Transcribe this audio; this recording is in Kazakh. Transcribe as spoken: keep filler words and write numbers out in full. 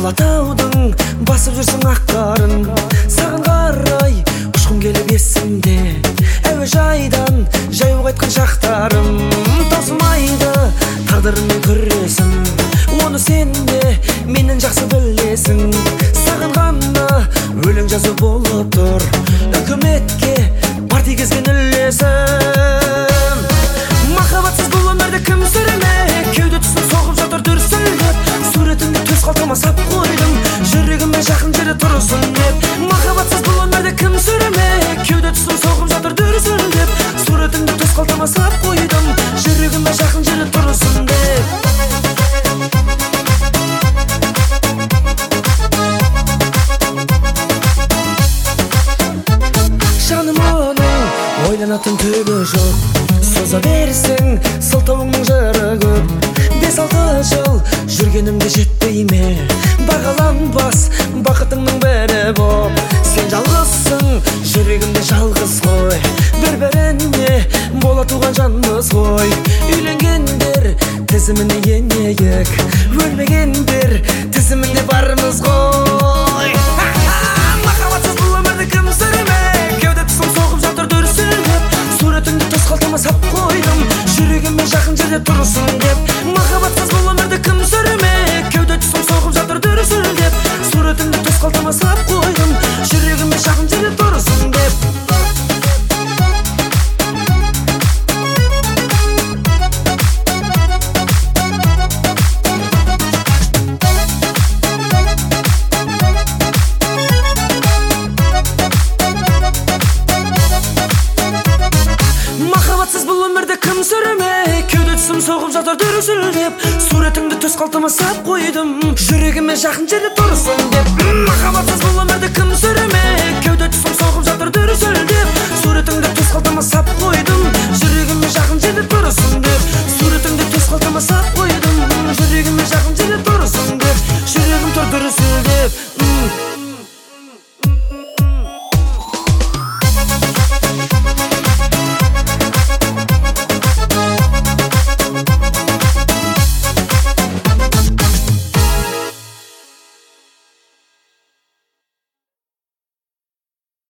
Алатаудың басып жүрсің ақ қарын, саған қарай ұшқым келіп есімде. Әуежайдан жаяу қайтқан шақтарым, таусылмайды тағдырымен күресім. Оны сен де менен жақсы білесің. Саған ғана өлең жазу болып тұр, үкіметке парти кезген үлесім. Махаббатсыз бұл өмірді кім сүрмек, кеуде тұсын соғып жатыр дүрсілдеп. Суретіңді төс қалтама сап қойдым, жүрегіме жақын жері тұрсын деп. Махаббатсыз бұл өмірді кім сүрмек, кеуде тұсын соғып жатыр дүрсілдеп. Суретіңді төс қалтама сап қойдым, жүрегіме жақын жері тұрсын деп. Жаным оның ойланатын түгі жоқ, соза берсең сылтауыңның жыры көп. Бес алты жыл жүргенімде жетпей ме, бағаланбас бақытыңның бірі боп. Сен жалғызсың, жүрегімде жалғыз ғой, бір-біріне бола туған жанбыз ғой. Үйленгендер тізіміне енейік, өлмегендер тізімінде бармыз ғой. Махаббатсыз бұл өмірді кім сүрмек, кеуде тұсым соғып жатыр дүрсілдеп. Суретіңді төс қалтама сап қойдым, жүрегіме жақын жерде тұрсын деп. Махаббатсыз бұл өмірді кім сүрмек, кеуде тұсым соғып жатыр дүрсілдеп. Суретіңді төс қалтама сап қойдым, жүрегіме жақын жерде тұрсын деп. Махаббатсыз бұл өмірді кім сүрмек, кеуде тұсым соғып жатыр дүрсілдеп. Суретіңді төс қалтама сап қойдым, жүрегіме жақын жерде тұрсын деп. Махаббатсыз бұл өмірді кім сүрмек, кеуде тұсым соғып жатыр дүрсілдеп. Суретіңді төс қалтама сап қойдым, жүрегіме жақын жерде тұрсын деп. Суретіңді төс қалтама сап қойдым.